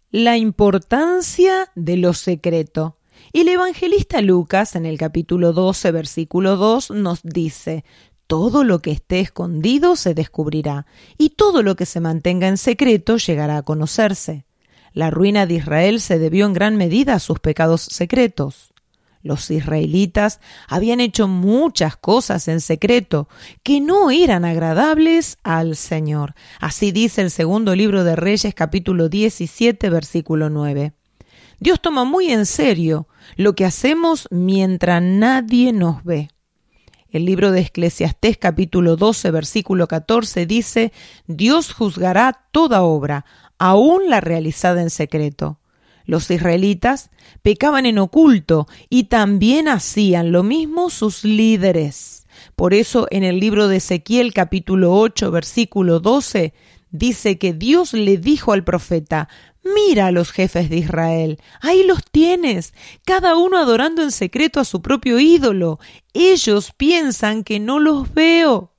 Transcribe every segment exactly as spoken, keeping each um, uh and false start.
La importancia de lo secreto. Y el evangelista Lucas, en el capítulo doce, versículo dos, nos dice: todo lo que esté escondido se descubrirá, y todo lo que se mantenga en secreto llegará a conocerse. La ruina de Israel se debió en gran medida a sus pecados secretos. Los israelitas habían hecho muchas cosas en secreto que no eran agradables al Señor. Así dice el segundo libro de Reyes, capítulo diecisiete, versículo nueve. Dios toma muy en serio lo que hacemos mientras nadie nos ve. El libro de Eclesiastés, capítulo doce, versículo catorce, dice: Dios juzgará toda obra, aun la realizada en secreto. Los israelitas pecaban en oculto y también hacían lo mismo sus líderes. Por eso en el libro de Ezequiel, capítulo ocho, versículo doce, dice que Dios le dijo al profeta: mira a los jefes de Israel, ahí los tienes, cada uno adorando en secreto a su propio ídolo. Ellos piensan que no los veo.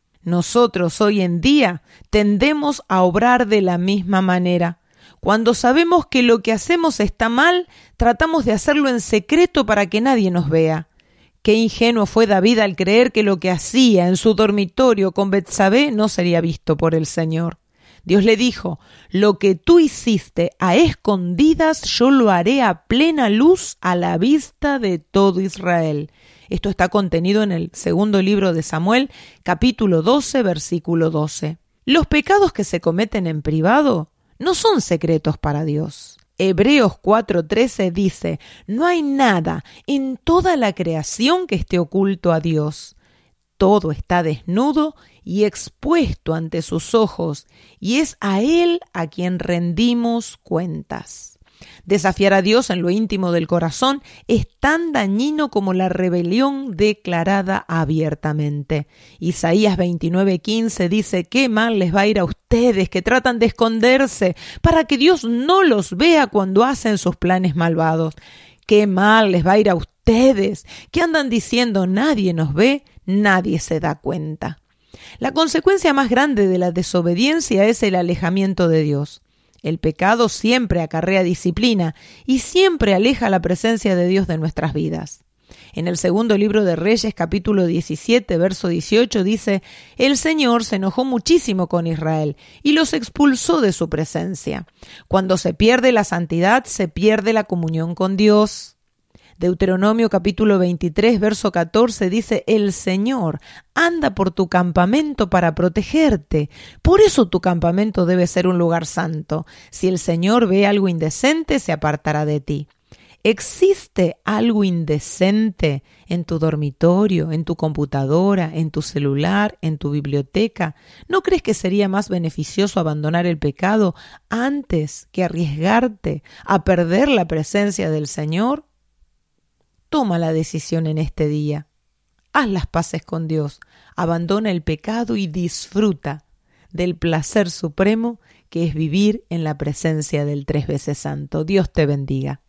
Nosotros hoy en día tendemos a obrar de la misma manera. Cuando sabemos que lo que hacemos está mal, tratamos de hacerlo en secreto para que nadie nos vea. Qué ingenuo fue David al creer que lo que hacía en su dormitorio con Betsabé no sería visto por el Señor. Dios le dijo: lo que tú hiciste a escondidas, yo lo haré a plena luz a la vista de todo Israel. Esto está contenido en el segundo libro de Samuel, capítulo doce, versículo doce. Los pecados que se cometen en privado no son secretos para Dios. Hebreos cuatro trece dice: no hay nada en toda la creación que esté oculto a Dios. Todo está desnudo y expuesto ante sus ojos, y es a Él a quien rendimos cuentas. Desafiar a Dios en lo íntimo del corazón es tan dañino como la rebelión declarada abiertamente. Isaías veintinueve quince dice: qué mal les va a ir a ustedes que tratan de esconderse para que Dios no los vea cuando hacen sus planes malvados. Qué mal les va a ir a ustedes que andan diciendo: nadie nos ve, nadie se da cuenta. La consecuencia más grande de la desobediencia es el alejamiento de Dios. El pecado siempre acarrea disciplina y siempre aleja la presencia de Dios de nuestras vidas. En el segundo libro de Reyes, capítulo diecisiete, verso dieciocho, dice: el Señor se enojó muchísimo con Israel y los expulsó de su presencia. Cuando se pierde la santidad, se pierde la comunión con Dios. Deuteronomio capítulo veintitrés, verso catorce dice: el Señor anda por tu campamento para protegerte. Por eso tu campamento debe ser un lugar santo. Si el Señor ve algo indecente, se apartará de ti. ¿Existe algo indecente en tu dormitorio, en tu computadora, en tu celular, en tu biblioteca? ¿No crees que sería más beneficioso abandonar el pecado antes que arriesgarte a perder la presencia del Señor? Toma la decisión en este día. Haz las paces con Dios, abandona el pecado y disfruta del placer supremo que es vivir en la presencia del tres veces santo. Dios te bendiga.